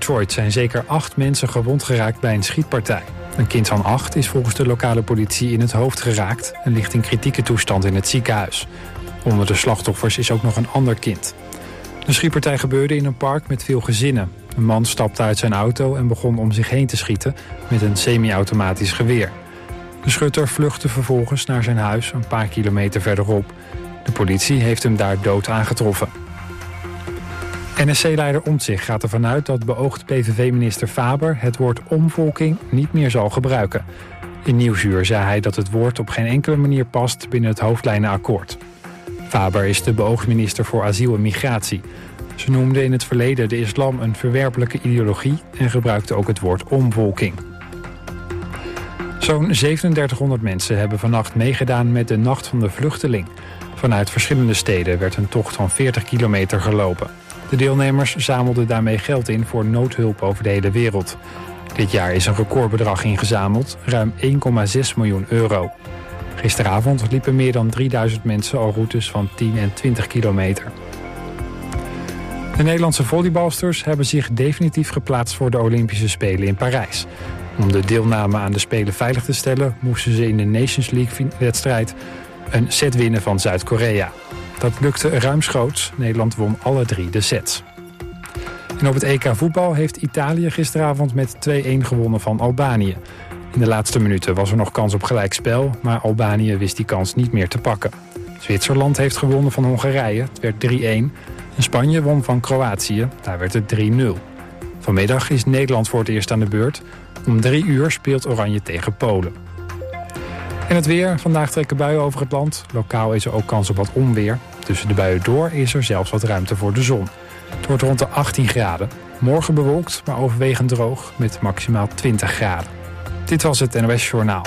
Detroit zijn zeker 8 mensen gewond geraakt bij een schietpartij. Een kind van 8 is volgens de lokale politie in het hoofd geraakt en ligt in kritieke toestand in het ziekenhuis. Onder de slachtoffers is ook nog een ander kind. De schietpartij gebeurde in een park met veel gezinnen. Een man stapte uit zijn auto en begon om zich heen te schieten met een semi-automatisch geweer. De schutter vluchtte vervolgens naar zijn huis een paar kilometer verderop. De politie heeft hem daar dood aangetroffen. NSC-leider Omtzigt gaat ervan uit dat beoogd PVV-minister Faber het woord omvolking niet meer zal gebruiken. In Nieuwsuur zei hij dat het woord op geen enkele manier past binnen het hoofdlijnenakkoord. Faber is de beoogd minister voor asiel en migratie. Ze noemde in het verleden de islam een verwerpelijke ideologie en gebruikte ook het woord omvolking. Zo'n 3700 mensen hebben vannacht meegedaan met de Nacht van de Vluchteling. Vanuit verschillende steden werd een tocht van 40 kilometer gelopen. De deelnemers zamelden daarmee geld in voor noodhulp over de hele wereld. Dit jaar is een recordbedrag ingezameld, ruim 1,6 miljoen euro. Gisteravond liepen meer dan 3000 mensen al routes van 10 en 20 kilometer. De Nederlandse volleybalsters hebben zich definitief geplaatst voor de Olympische Spelen in Parijs. Om de deelname aan de Spelen veilig te stellen moesten ze in de Nations League-wedstrijd een set winnen van Zuid-Korea. Dat lukte ruimschoots. Nederland won alle 3 de sets. En op het EK voetbal heeft Italië gisteravond met 2-1 gewonnen van Albanië. In de laatste minuten was er nog kans op gelijkspel, maar Albanië wist die kans niet meer te pakken. Zwitserland heeft gewonnen van Hongarije, het werd 3-1. En Spanje won van Kroatië, daar werd het 3-0. Vanmiddag is Nederland voor het eerst aan de beurt. Om 3 uur speelt Oranje tegen Polen. En het weer. Vandaag trekken buien over het land. Lokaal is er ook kans op wat onweer. Tussen de buien door is er zelfs wat ruimte voor de zon. Het wordt rond de 18 graden. Morgen bewolkt, maar overwegend droog met maximaal 20 graden. Dit was het NOS Journaal.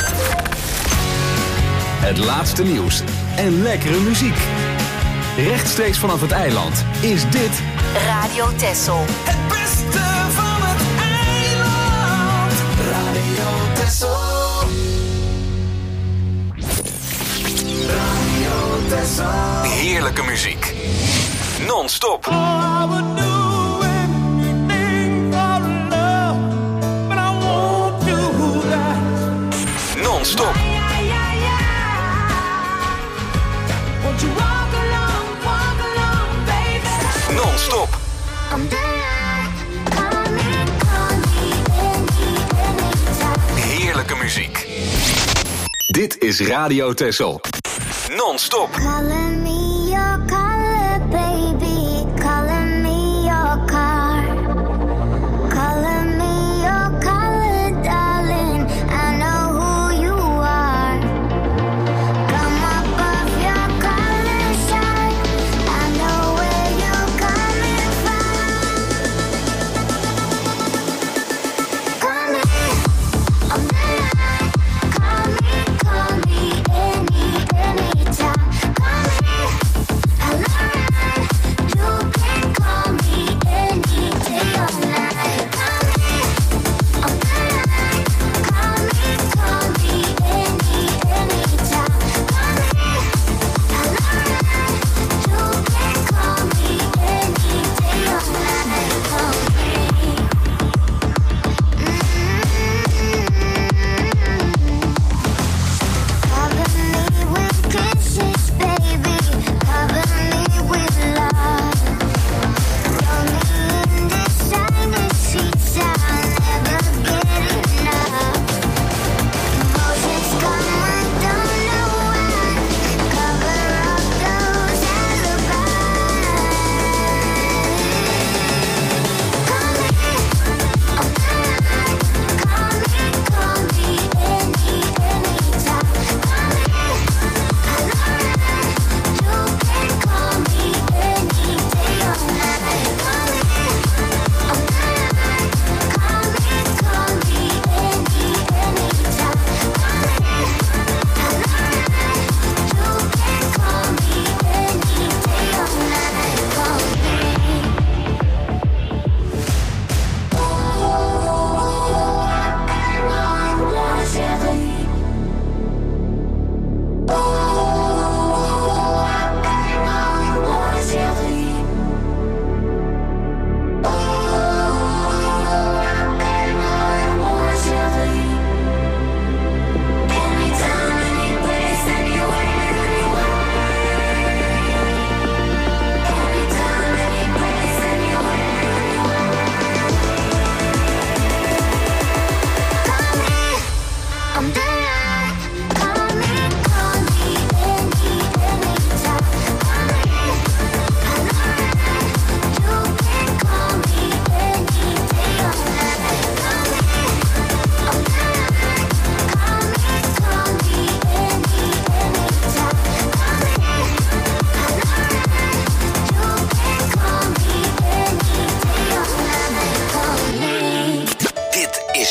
Het laatste nieuws en lekkere muziek. Rechtstreeks vanaf het eiland is dit Radio Texel. Het beste van het eiland. Radio Texel. Radio Texel. heerlijke muziek. Non-stop. Non-stop. Non-stop. Heerlijke muziek. Dit is Radio Texel. Non-stop. Calling me your color, baby. Calling me your car. Calling me your color, darling. I know who you are. Come up off your color shine. I know where you're coming from. Call me all night. Call me anytime. Call me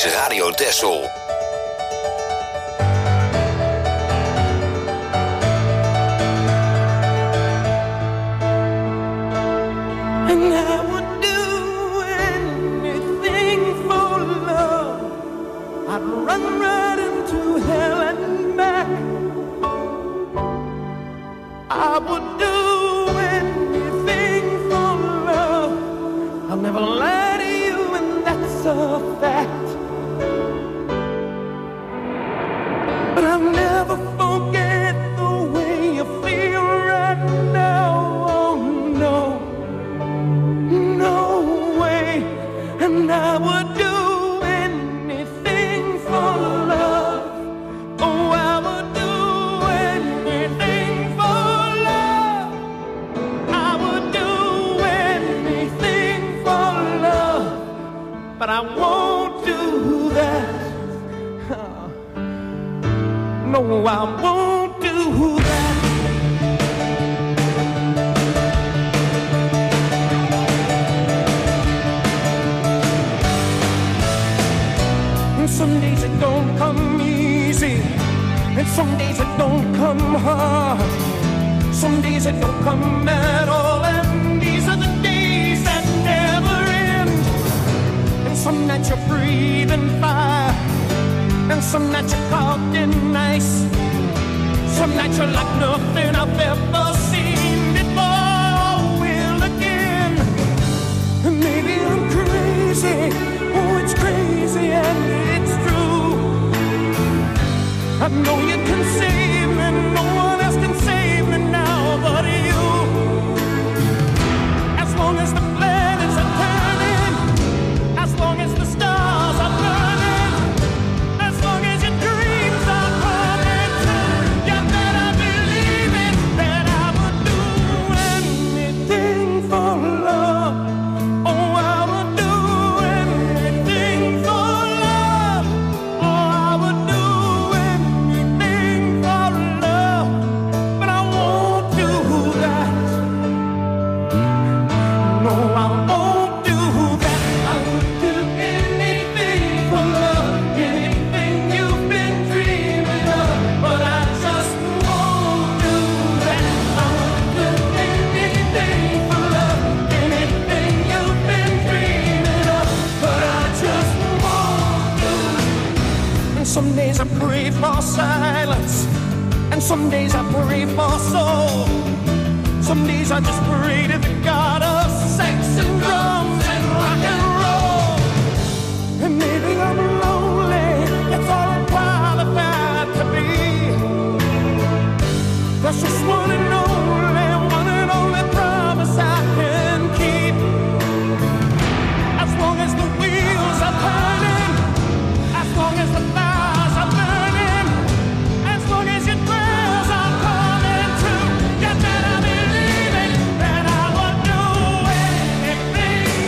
is Radio Texel. I would do anything for love. I'll never lie to you, and that's a fact. But I'll never forget the way you feel right now. Oh no, no way. And I would do anything for love. Oh, I would do anything for love. I would do anything for love. But I won't do that. No, I won't do that. And some days it don't come easy, and some days it don't come hard. Some days it don't come at all, and these are the days that never end. And some nights you're breathing fire, and some nights you're caught in ice. Some nights you're like nothing I've ever seen before. Will again. And maybe I'm crazy. Oh, it's crazy and it's true. I know you can save me. No one else can save me now but you. As long as the planets are turning, as long as the stars are burning, as long as your dreams are coming true, you better believe it, that I would do anything for love. Oh, I would do anything for love. Oh, I would do anything for love. But I won't do that. No, I won't do that. I would do anything for love, anything you've been dreaming of. But I just won't do that. I would do anything for love, anything you've been dreaming of. But I just won't do it. And some days I pray for silence, and some days I pray for soul. Some days I just pray to the God of sex and drums and rock and roll. And maybe I'm lonely, that's all I'm qualified to be. That's just one and only promise I can keep. As long as the wheels are turning, as long as the fires are burning, as long as your prayers are coming true, you better believe it, that I would do anything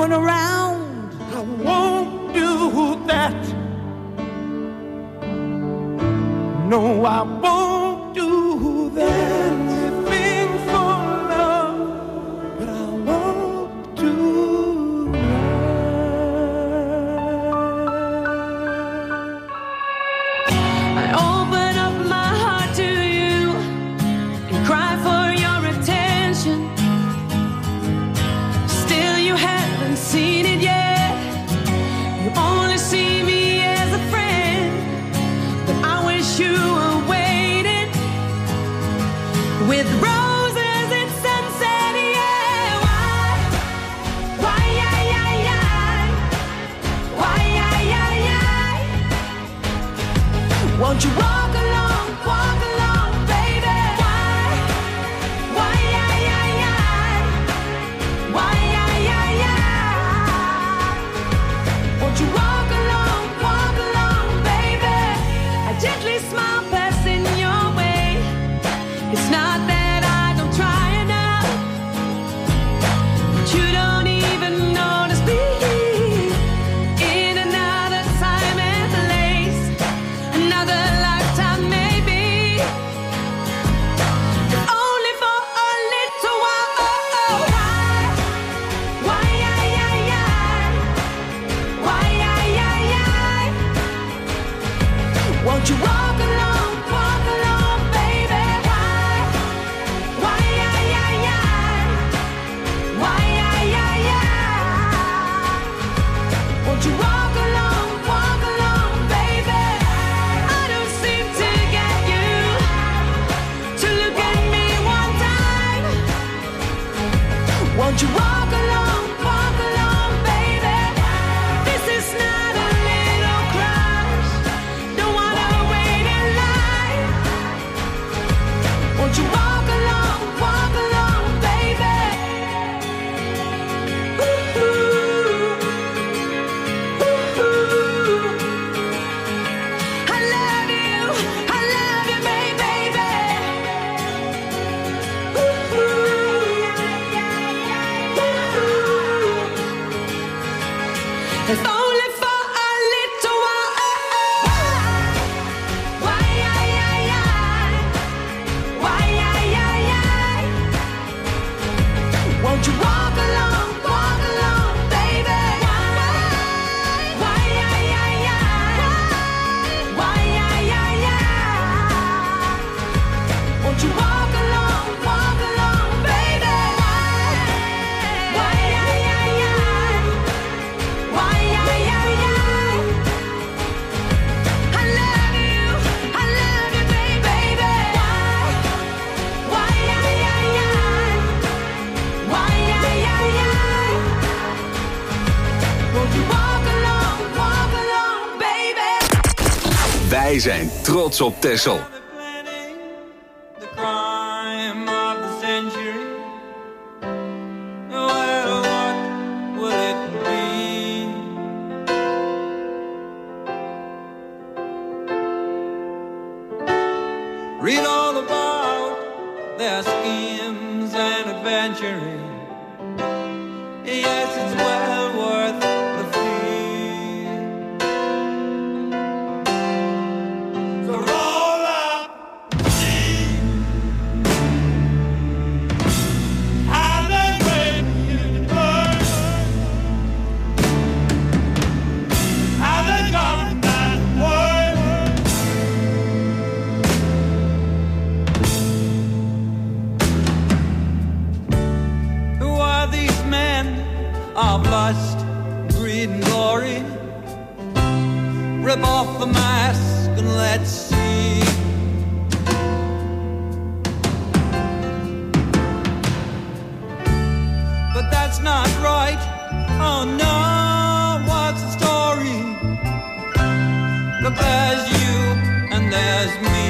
going around. I won't do that. No, I won't do that. Anything for love, but I won't do that. I open up my heart to you and cry for your attention. Still you haven't seen it yet. You only see me as a friend, but I wish you were waiting with roses at sunset. Yeah, why, why, won't you walk along, baby? Why, won't you walk along, baby? I gently smile, passing your way. It's not that I don't try enough, but you don't even notice me. In another time and place, another lifetime maybe, if only for a little while. Why, won't you walk along, baby? Why, won't you walk along, baby? I don't seem to get you to look at me one time. Won't you walk along, baby? This is not a little crush. Don't wanna wait in line. Won't you walk along, baby? Ooh, ooh, ooh. I love you, baby. Ooh, if only for a little while. Why, won't you walk along, baby? Why, won't you walk along, baby? Why, I love you, baby. Why, won't you walk along, baby? Wij zijn trots op Texel. The crime of the century. Well, what will it be? Read all about their schemes and adventuring. Yes, it's well worth the fee. So roll up, and then when you burn, and then come that word. Who are these men of lust, greed and glory? Rip off the mask and let's see. But that's not right. Oh no, what's the story? Look, there's you and there's me.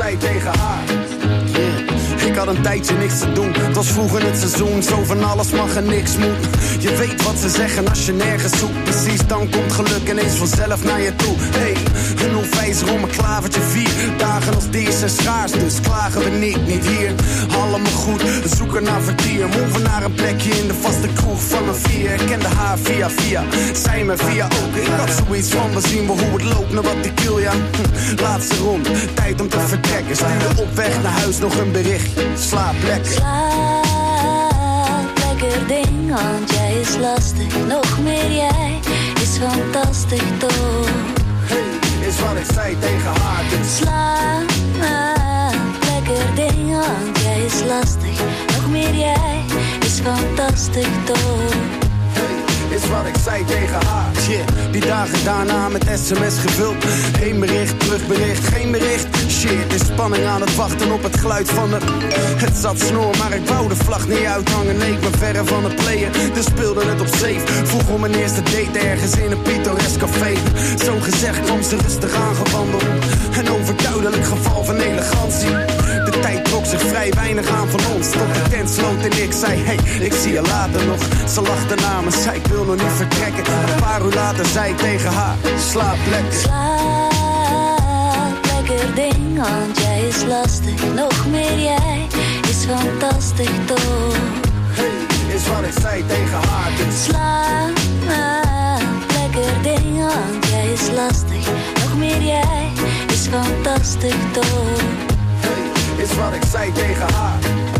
zei tegen haar. Ik had een tijdje niks te doen. Het was vroeg in het seizoen, zo van alles mag en niks moet. Je weet wat ze zeggen als je nergens zoekt. Precies, dan komt geluk ineens vanzelf naar je toe. Hey, een onwijzer om een klavertje 4 dagen als deze zijn schaars, dus klagen we niet hier. Allemaal goed, we zoeken naar vertier. Moven naar een plekje in de vaste kroeg van een 4. Ik kende haar via, zij me via ook. Ik had zoiets van, we zien wel hoe het loopt, naar wat ik wil, ja. Laatste rond, tijd om te vertrekken. Stuur op weg naar huis nog een bericht. Slaap lekker. Slaap lekker ding, want jij is lastig. Nog meer jij is fantastisch toch. Hey, is wat ik zei tegen haar dus. Slaap lekker ding, want jij is lastig. Nog meer jij is fantastisch toch. Is wat ik zei tegen haar. Shit, die dagen daarna met sms gevuld. Heen bericht, terugbericht, geen bericht. Shit, is spanning aan het wachten op het geluid van de... Het zat snor, maar ik wou de vlag niet uithangen. Nee, ik ben verre van het playen, dus speelde het op safe. Vroeg om mijn eerste date ergens in een pittoresk café. Zo gezegd kwam ze rustig aangewandeld. Een overduidelijk geval van elegantie. De tijd trok zich vrij weinig aan van ons. Tot de tent sloot en ik zei, hey, ik zie je later nog. Ze lachte na me, zei ik wil nog niet vertrekken. Een paar uur later zei ik tegen haar, slaap lekker. Slaap lekker ding, want jij is lastig. Nog meer jij is fantastisch toch. Hey, is wat ik zei tegen haar dus. Slaap lekker ding, want jij is lastig. Nog meer jij is fantastisch toch. Hey, is wat ik zei tegen haar.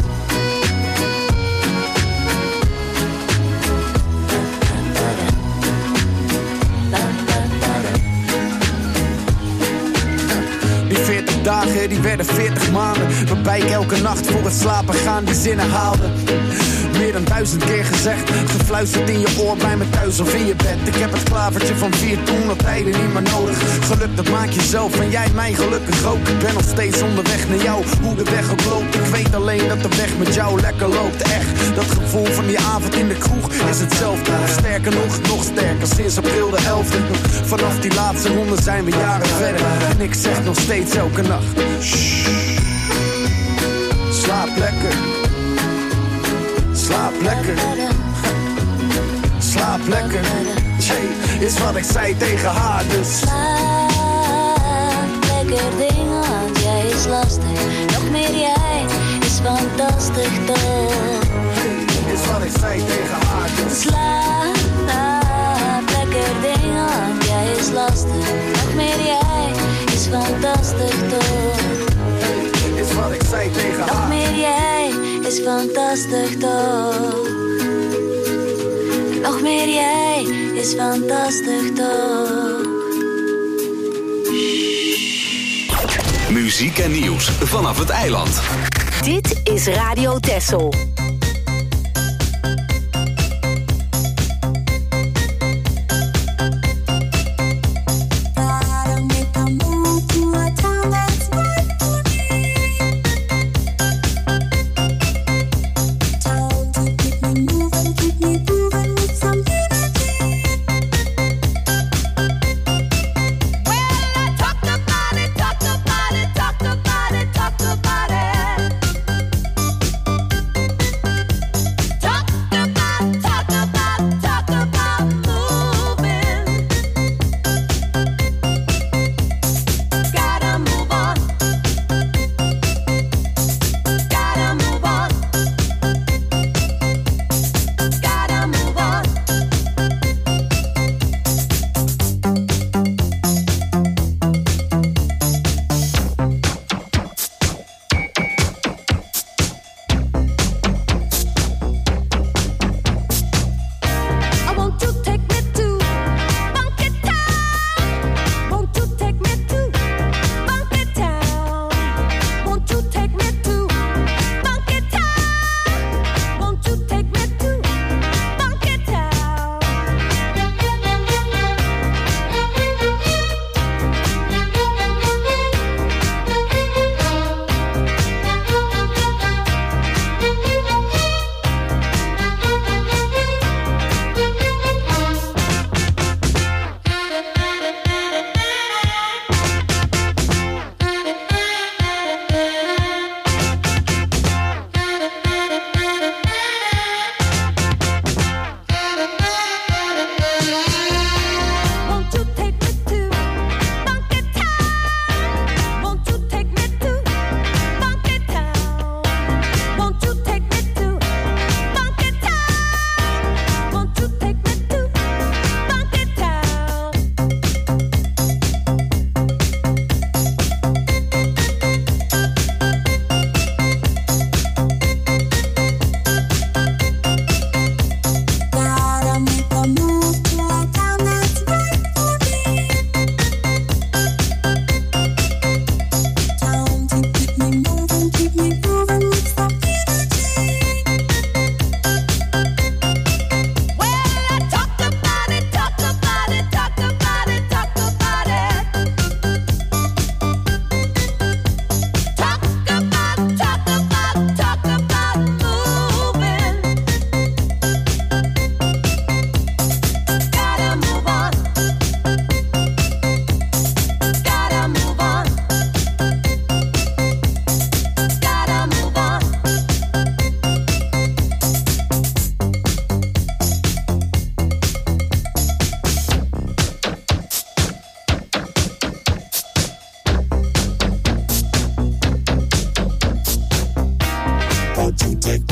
Die 40 dagen, die werden 40 maanden. Waarbij ik elke nacht voor het slapen gaan die zinnen haalde. Meer dan 1000 keer gezegd, gefluisterd in je oor bij me thuis of in je bed. Ik heb het klavertje van 4 toen al tijden niet meer nodig. Geluk dat maak je zelf en jij mij gelukkig ook. Ik ben nog steeds onderweg naar jou, hoe de weg ook loopt. Ik weet alleen dat de weg met jou lekker loopt. Echt, dat gevoel van die avond in de kroeg is hetzelfde. Sterker nog sterker, sinds april de 11e. Vanaf die laatste ronde zijn we jaren verder. En ik zeg nog steeds elke nacht, shh, slaap lekker. Slaap lekker. Slaap lekker. Jay, is wat ik zei tegen haar dus. Slaap lekker ding, want jij is lastig. Nog meer jij is fantastisch toch. Is wat ik zei tegen haar dus. Slaap lekker ding, want jij is lastig. Nog meer jij is fantastisch toch. Is wat ik zei tegen haar. Nog meer jij is fantastisch toch. Nog meer jij is fantastisch toch. Muziek en nieuws vanaf het eiland. Dit is Radio Texel.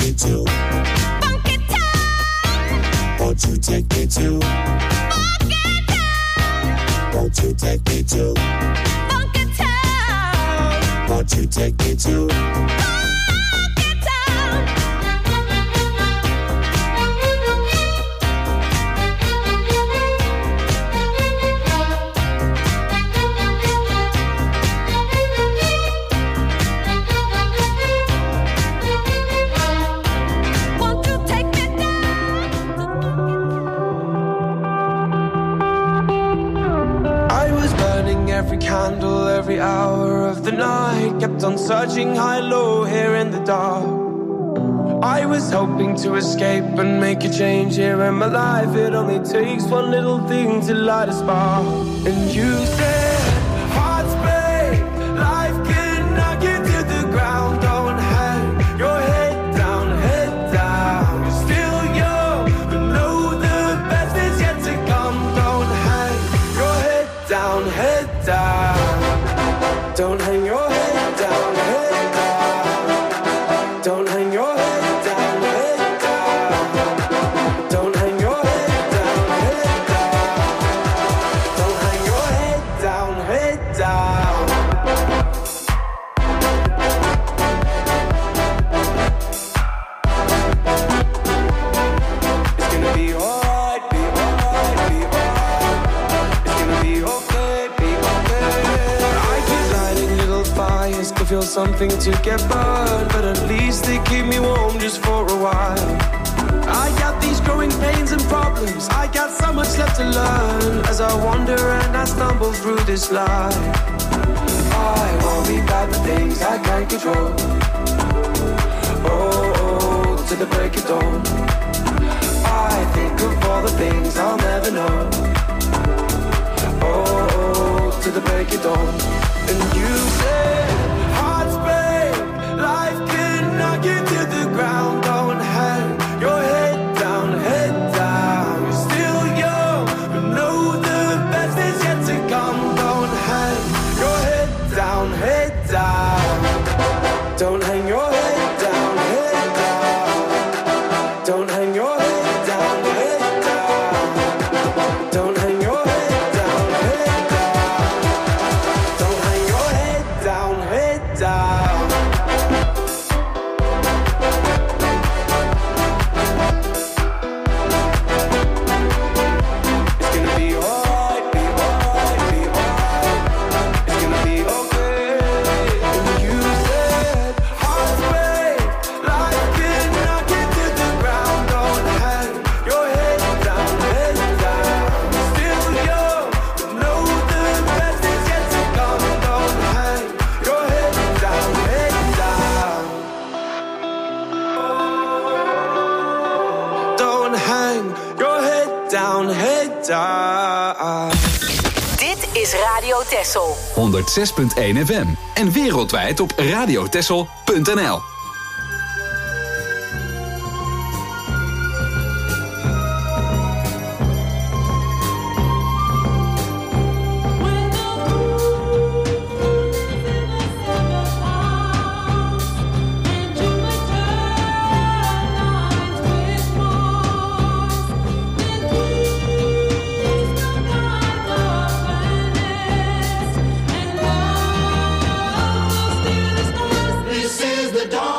me to Funky Town? Won't you take me to Funky Town? Won't you take me to Funky Town? Won't you take me to every candle, every hour of the night. Kept on searching high, low, here in the dark. I was hoping to escape and make a change here in my life. It only takes one little thing to light a spark. And you said, hearts break, life can knock you to the ground. Don't hang your head down, head down. You're still young, but know the best is yet to come. Don't hang your head down, head down. Don't hang your head down, head down. Don't hang your head down, head down. Don't hang your head down, head down. Don't hang your head down, head down. It's gonna be alright, be alright, be alright. It's gonna be okay, be okay. I keep lighting little fires to feel something to get burned, but at least they keep me warm just for a while. I got these growing pains and problems. I got so much left to learn as I wander and I stumble through this life. I worry about the things I can't control. Oh, to the break of dawn. I think of all the things I'll never know. Oh, to the break of dawn. And you said, hearts break, life can knock you to the ground. Don't hang your head down, head down. You're still young, but know the best is yet to come. Don't hang your head down, head down. Don't hang your head down, head down. Don't hang your head down, head down. Don't hang your head down, head down. Don't hang your head down, head down. It's gonna be alright, be alright, be alright. It's gonna be okay. And you said, hearts break, life can knock you to the ground. Don't hang your head down, head down. Still young, but know the best is yet to come. Don't hang your head down, head down. Don't hang your head down, head down. Dit is Radio Texel. 106.1 FM en wereldwijd op radiotexel.nl. This is the dawn.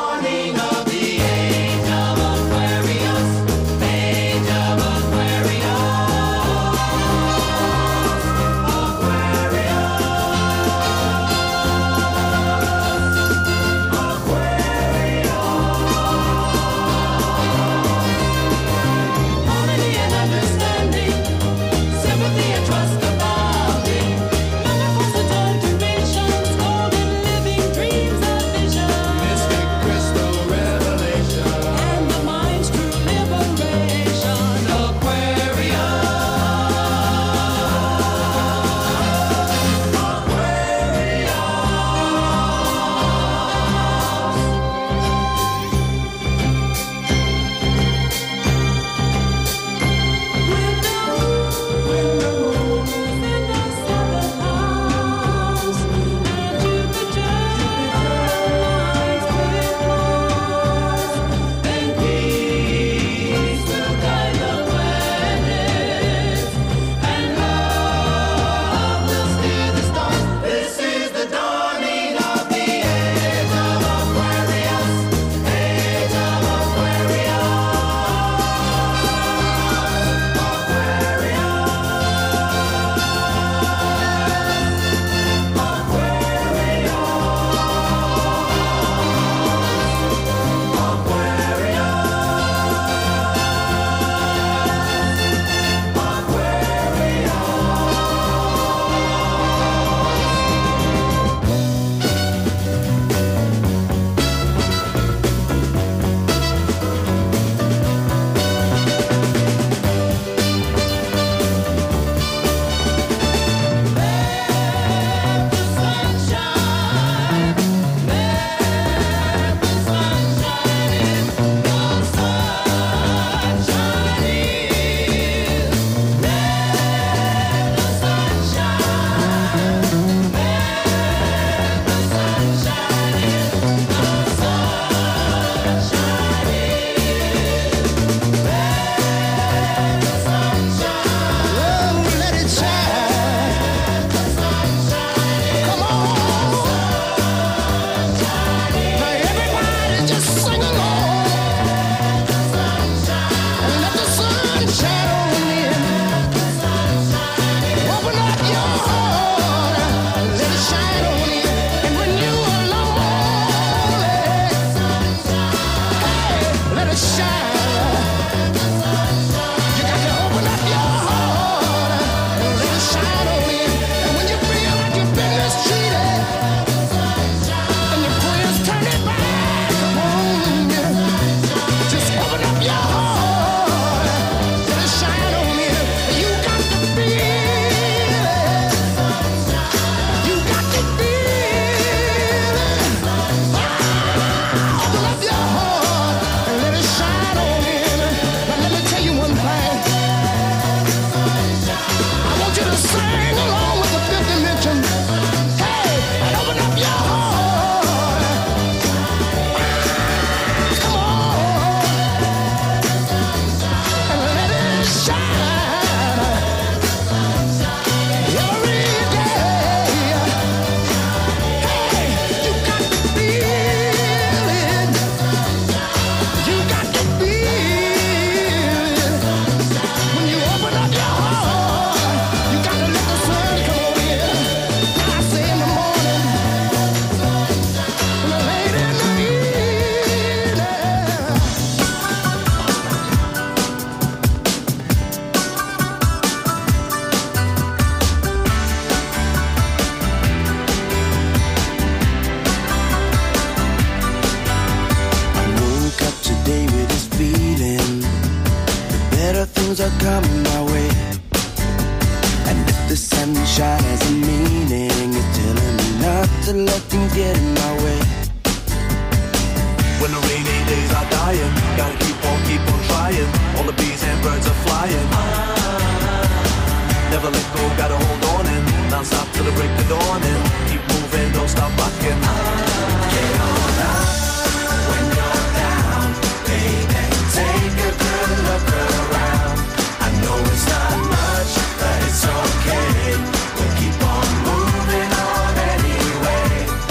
better things are coming my way. And if the sunshine has a meaning, it's telling me not to let things get in my way. When the rainy days are dying, gotta keep on trying. All the bees and birds are flying. Never let go, gotta hold on and non-stop till the break of dawn and keep moving, don't stop rocking. Get on up when you're down, baby. Take a good look around. I know it's not much, but it's okay. We'll keep on moving on anyway.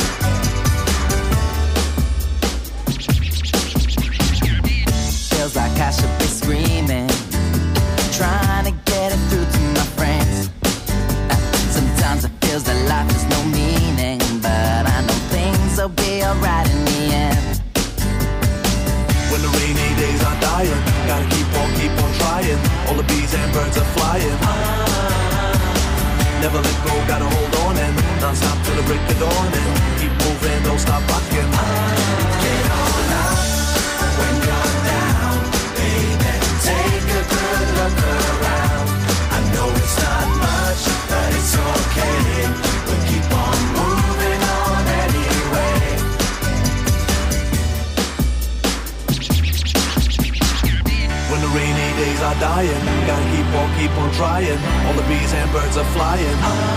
Feels like I should be screaming, trying to get it through to my friends. Sometimes it feels that life has no meaning, but I know things will be alright in the end. When the rainy days are dying, gotta keep on trying. All the bees and birds are flying. Never let go, gotta hold on and non-stop till the break of dawn and keep moving, don't stop rocking. Get on up when you're down, baby. Take a good look around. I know it's not much, but it's okay. We'll keep on moving on anyway. When the rainy days are dying, gotta keep on trying. All the bees and birds are flying.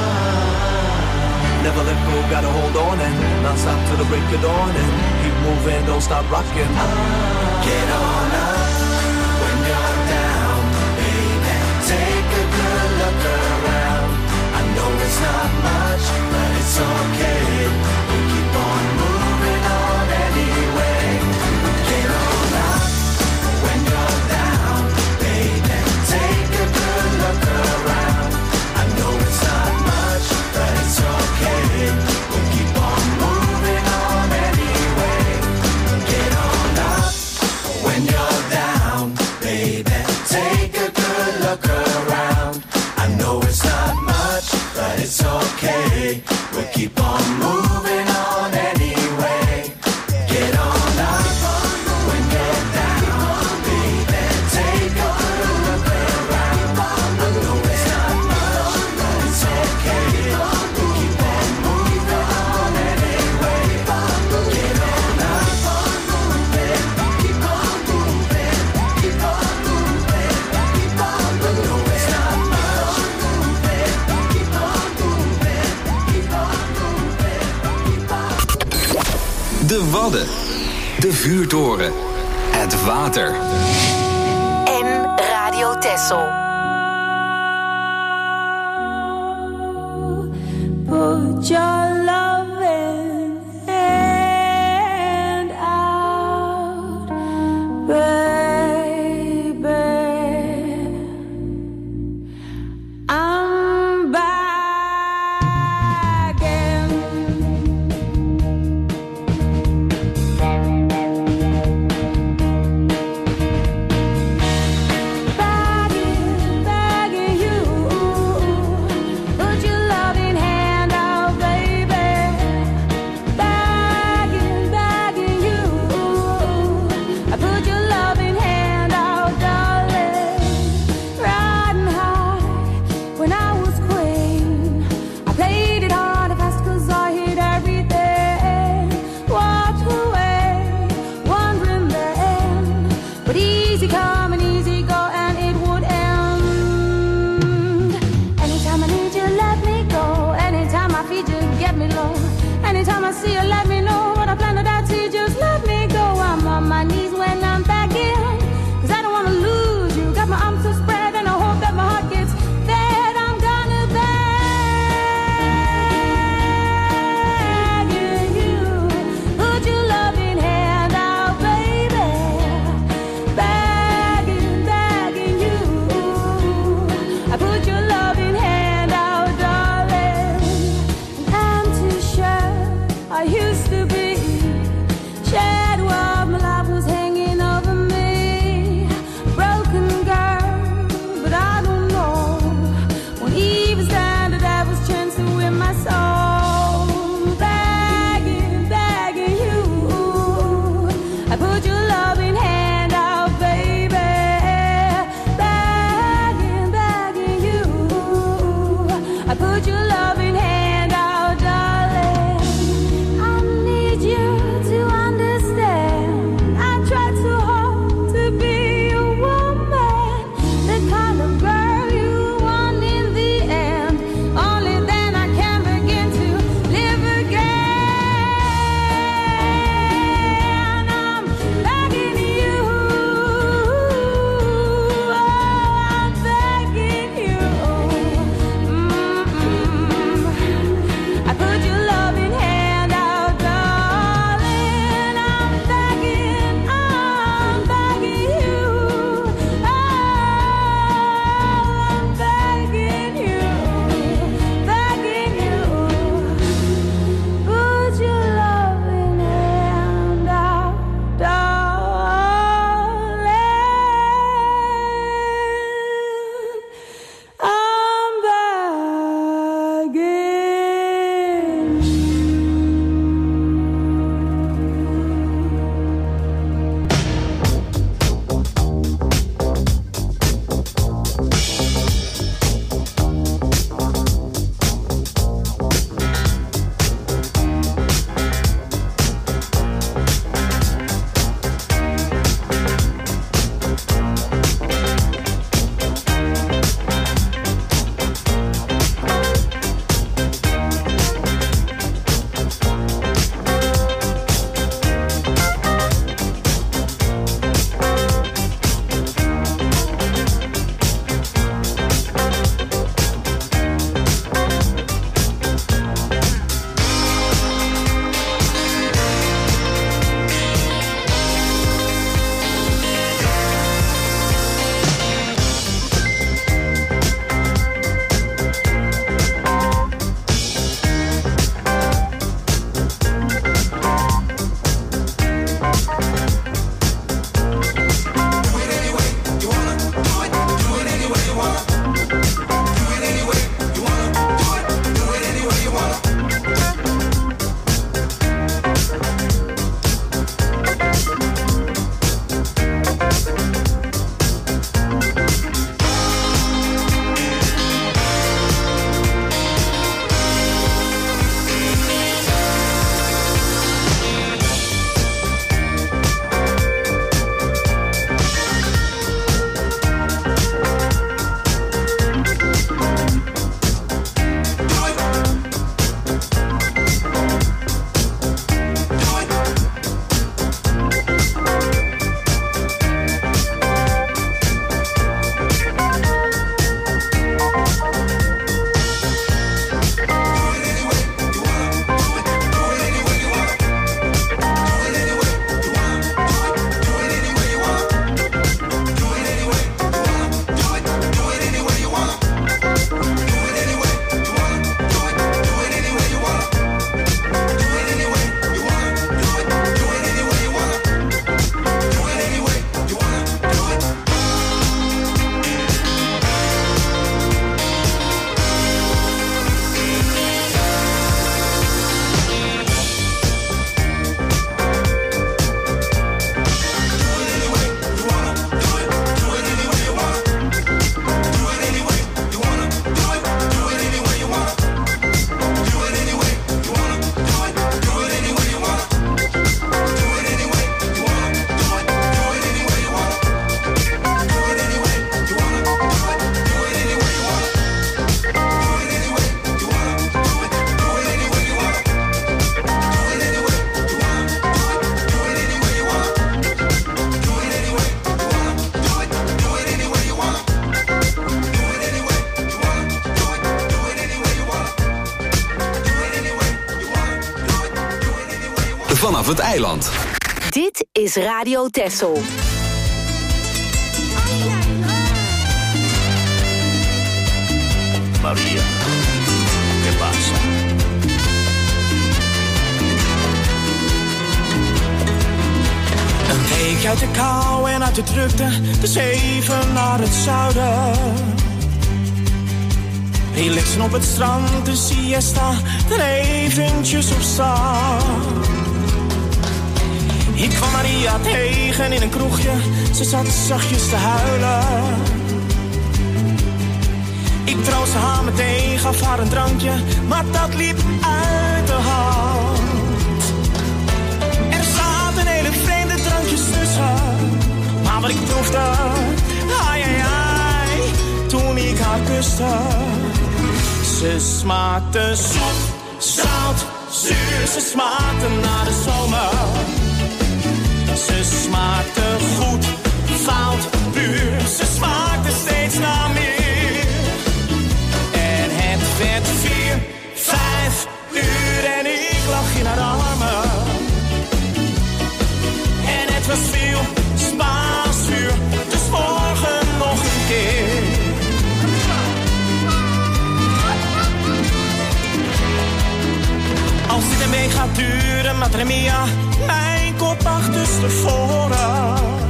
Never let go, gotta hold on and non-stop till the break of dawn and keep moving, don't stop rocking. Get on up when you're down, baby. Take a good look around. I know it's not much, but it's okay. We'll keep on moving on anyway. Get on up when you're down, baby. Take a good look around. I know it's not much, but it's okay. We'll keep on moving on anyway. Get on up when you're down, baby. Take a good look around. I know it's not much, but it's okay. We'll keep on moving on anyway. Get on up when you're down, baby. Take a good look around. I know it's not much, but it's okay. We'll keep on moving on anyway. Get on up, keep on moving, keep on moving, keep on moving. I know it's not much, keep on moving, keep on moving, keep on. De Wadden. De vuurtoren. Het water. En Radio Texel. Put your loving hand out, baby. I'm begging. Begging you. Put your loving hand out, baby. Begging you. I put your loving hand out, darling. Riding high when I was queen. I played it hard and fast 'cause I hit everything. Walked away, wondering the end. But easy come and easy go, and it would end. Anytime I need you, let me go. Anytime I feed you, get me low. Anytime I see you, let me know what I plan to that see. Just let me go. I'm on my knees when I'm back in, 'cause I don't wanna lose you. Got my arms so spread and I hope that my heart gets fed. I'm gonna beg you. Put your loving hand out, baby. Begging you. I put your loving hand out, darling. An empty shirt I used vanaf het eiland. Dit is Radio Texel. Maria, ¿qué pasa? Een week uit de kou en uit de drukte, dus even naar het zuiden. Relaxen op het strand, de siesta, er eventjes op staan. Ik kwam Maria tegen in een kroegje, ze zat zachtjes te huilen. Ik troostte haar meteen, gaf haar een drankje, maar dat liep uit de hand. Er zaten hele vreemde drankjes tussen, maar wat ik proefde, ai ai ai, toen ik haar kuste. Ze smaakte zoet, zout, zuur, ze smaakte naar de zomer. Ze smaakte goed, fout, puur, ze smaakte steeds naar meer. En het werd 4, 5 uur en ik lag in haar armen. En het was veel Spaans vuur, dus morgen nog een keer. Als dit een week gaat duren, madre mia, mijn kop achterstevoren.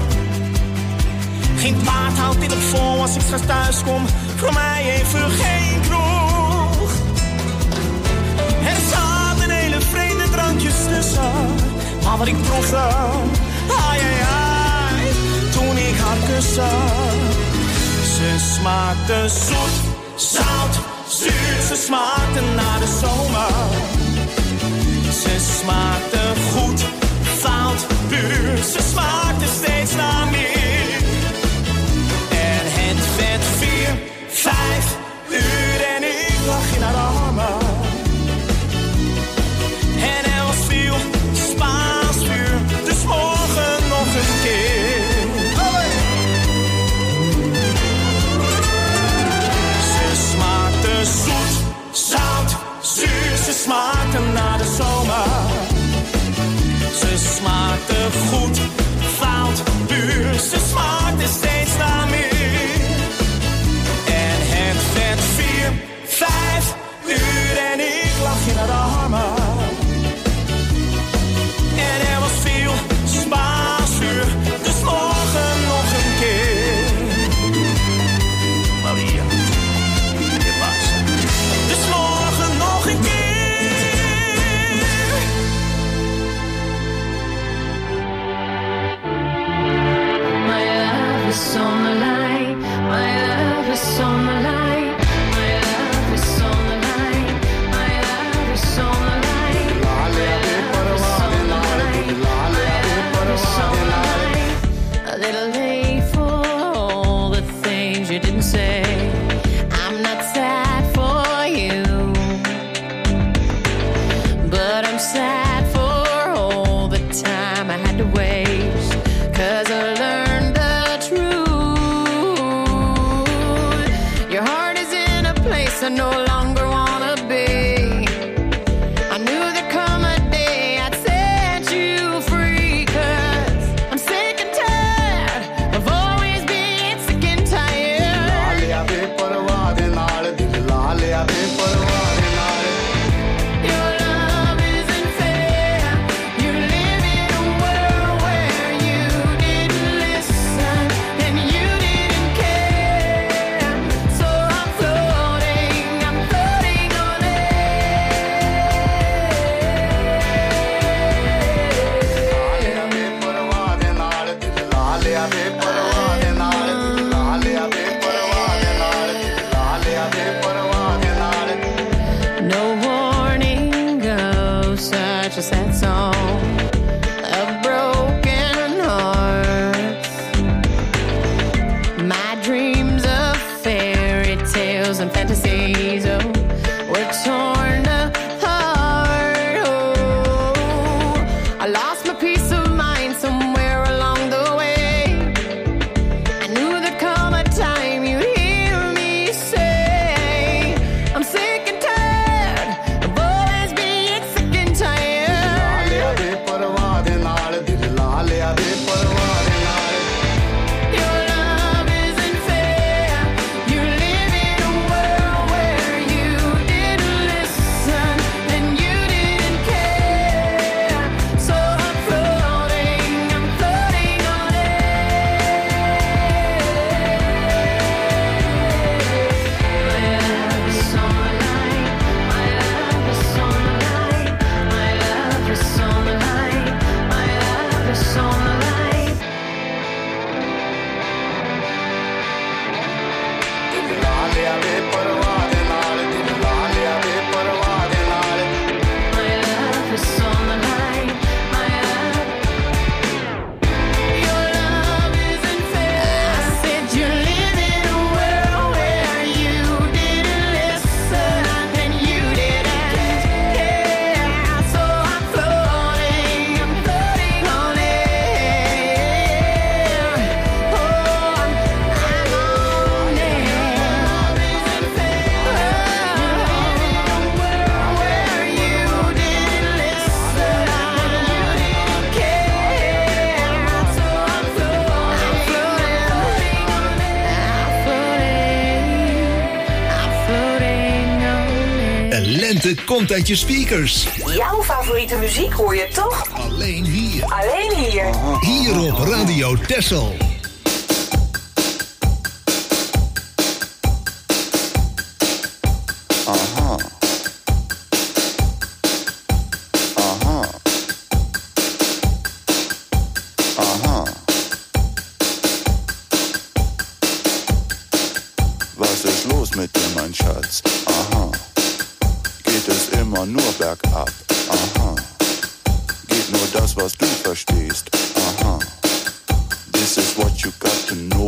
Geen paard houdt dit op vol als ik straks thuis kom, voor mij even geen kroeg. Er zaten hele vreemde drankjes tussen, maar wat ik proefde, ai ai ai, toen ik haar kuste. Ze smaakte zoet, zout, zuur, ze smaakte naar de zomer. Ze smaakte goed, fout, puur, ze smaakte steeds naar meer. En het werd 4, 5 uur en ik lag in haar armen. En er was veel Spaans vuur, dus morgen nog een keer. Ze smaakte zoet, zout, zuur, ze smaakte naar de zomer. Ze smaakte goed, fout, puur, ze smaakte steeds naar meer. En het werd 4, 5 uur en ik lag in haar armen. En er was veel Spaans vuur, dus morgen nog een keer. Maria, ¿qué pasa? Dus morgen nog een keer. My love is on the line. My love is on the line. My love is on the line. My love is on the line. My love is on the line. My love is on the line. A little late for all the things you didn't say. I'm not sad for you, but I'm sad for all the time I had to waste. 'Cause I learned the truth. Your heart is in a place I no longer wanna be. I knew there'd come a day I'd set you free. 'Cause I'm sick and tired of always being sick and tired. Your love isn't fair. You live in a world where you didn't listen and you didn't care. So I'm floating on no warning goes such a sad song of broken hearts. My dreams of fairy tales and fantasies, oh, were torn apart. Oh, I lost my peace of mind somewhere along the way. I knew there'd come a time you'd hear me say, I'm sick and tired of always being sick and tired. लिया बेपरवाह दे नाल दिल ला लिया बेपरवाह दे नाल My love is on the line. My love, your love isn't fair. I said you live in a world where you didn't listen and you didn't care. So I'm floating on air. Oh, I'm on air. Love isn't fair. You live in a world where you didn't listen and you didn't care. So I'm floating on air. Een lente komt uit je speakers. Jouw favoriete muziek hoor je toch? Alleen hier. Alleen hier. Hier op Radio Texel. Aha. Aha. Aha. Was ist los mit dir, mein Schatz? Aha. Geht es immer nur bergab? Aha. Geht nur das, was du verstehst? Aha. This is what you got to know.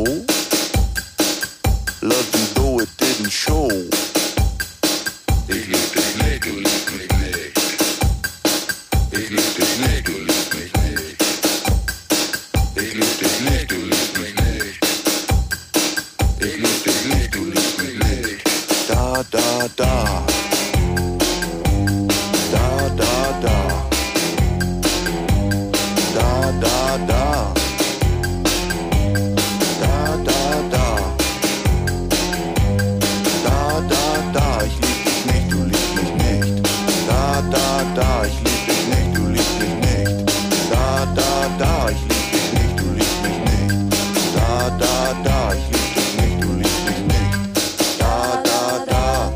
Love you though it didn't show. Ich lieb dich nicht, du liebst mich nicht. Ich lieb dich nicht, du liebst mich nicht. Ich lieb dich nicht, du liebst mich nicht. Ich lieb dich nicht, du liebst mich nicht. Da, da, da. Da, da, da. Da, da, da. Da, da, da. Da, da, da. Ich lieb dich nicht, du liebst mich nicht. Da, da, da. Ich lieb dich nicht, du liebst mich nicht. Da, da, da. Ich lieb dich nicht, du liebst mich nicht. Da, da, da. Ich lieb dich nicht, du liebst mich nicht. Da, da, da.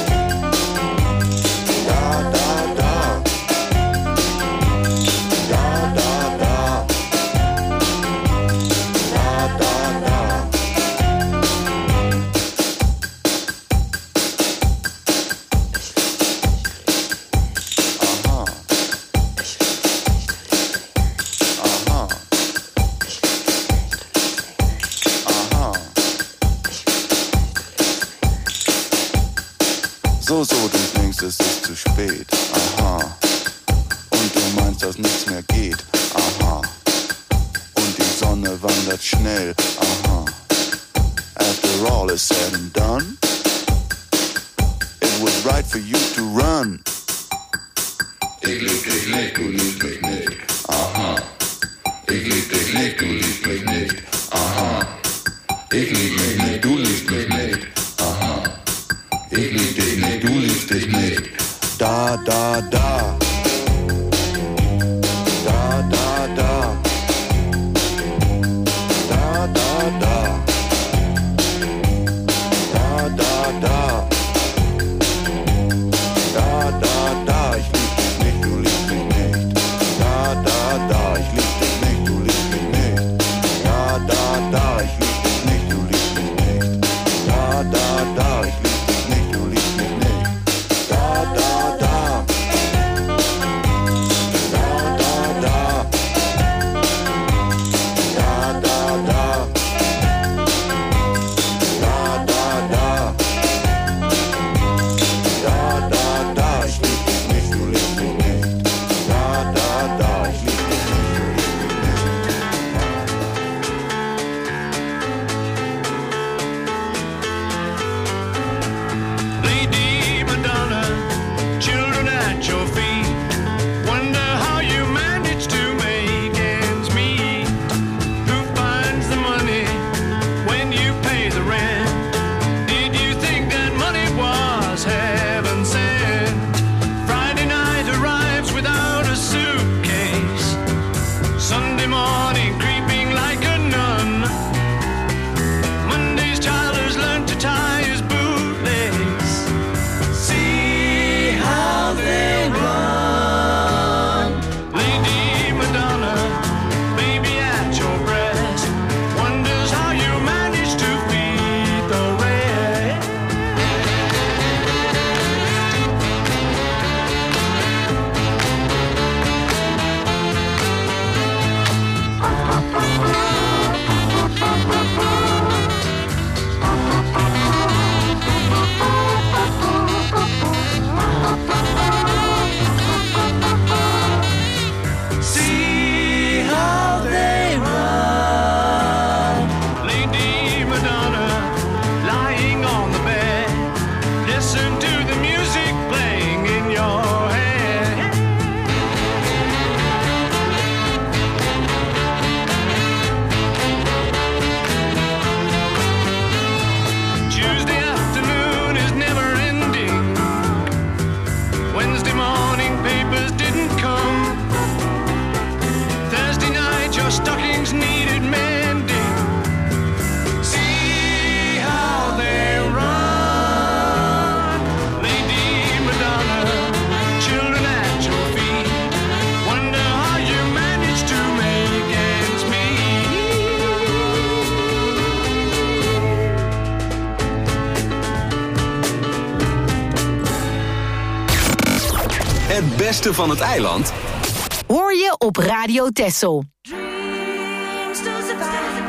Da, da, da. Da, da, da. Da, da, da. Aha. Aha. Aha. So, du denkst, es ist zu spät. Aha. Und du meinst, dass nichts mehr geht. Aha. Und die Sonne wandert schnell. Aha. After all is said and done, it was right for you to run. Ich lieb dich nicht, du liebst mich nicht. Aha. Ich lieb dich nicht, du liebst mich nicht. Aha. Ich lieb mich nicht, du liebst mich nicht. Aha. Ich lieb dich nicht, du liebst dich nicht. Da, da, da. Da, da, da. Da, da, da. Da, da, da. Da, da, da. Ich lieb dich nicht, du liebst mich nicht. Da, da, da. Ich lieb dich nicht, du liebst mich nicht. Da, da, da. Ich lieb dich nicht, du liebst mich nicht. Da, Het beste van het eiland Hoor je op Radio Texel. Dreams to survive.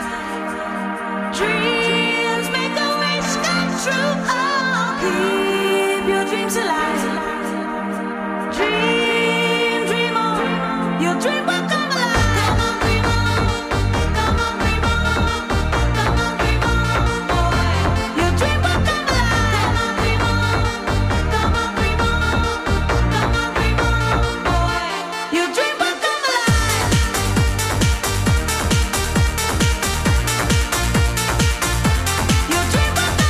Dreams make a wish come true. Oh, keep your dreams alive. Dream, dream on. Your dream will come alive. Come on, dream on. Come on, dream on. Come on, dream on, boy. Your dream will come alive. Come on, dream on. Come on, dream on. Come on, dream on, boy. Your dream will come alive. Your dream will come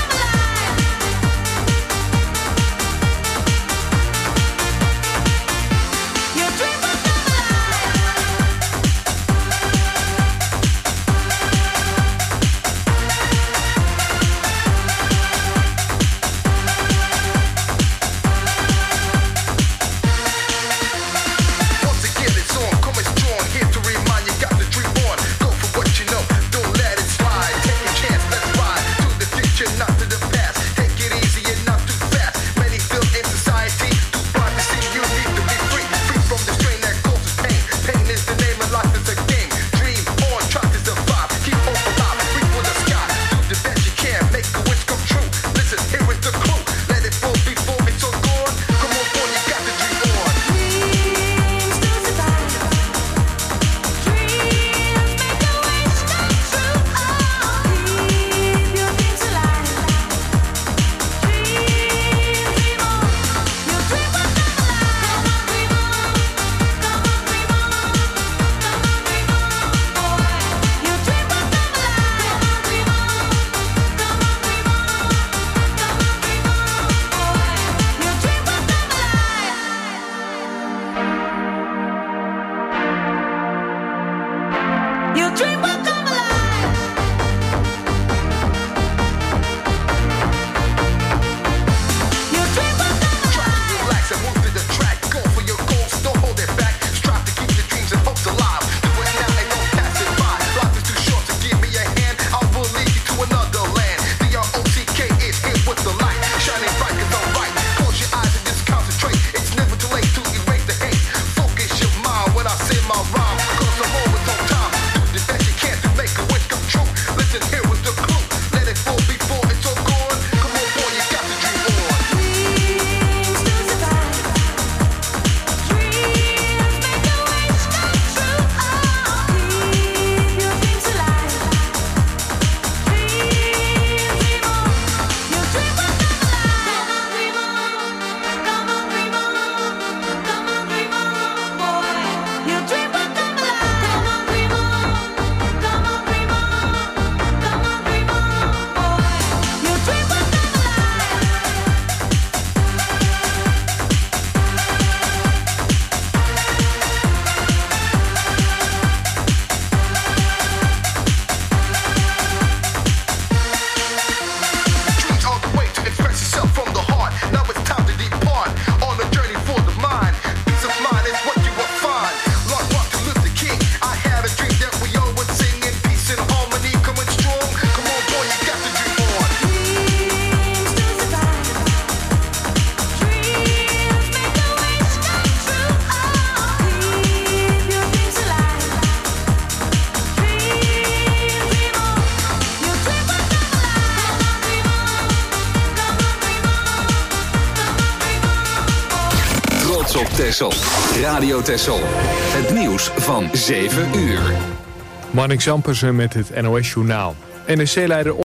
Op Texel. Radio Texel. Het nieuws van 7 uur. Marnix Ampersen met het NOS-journaal. NSC-leider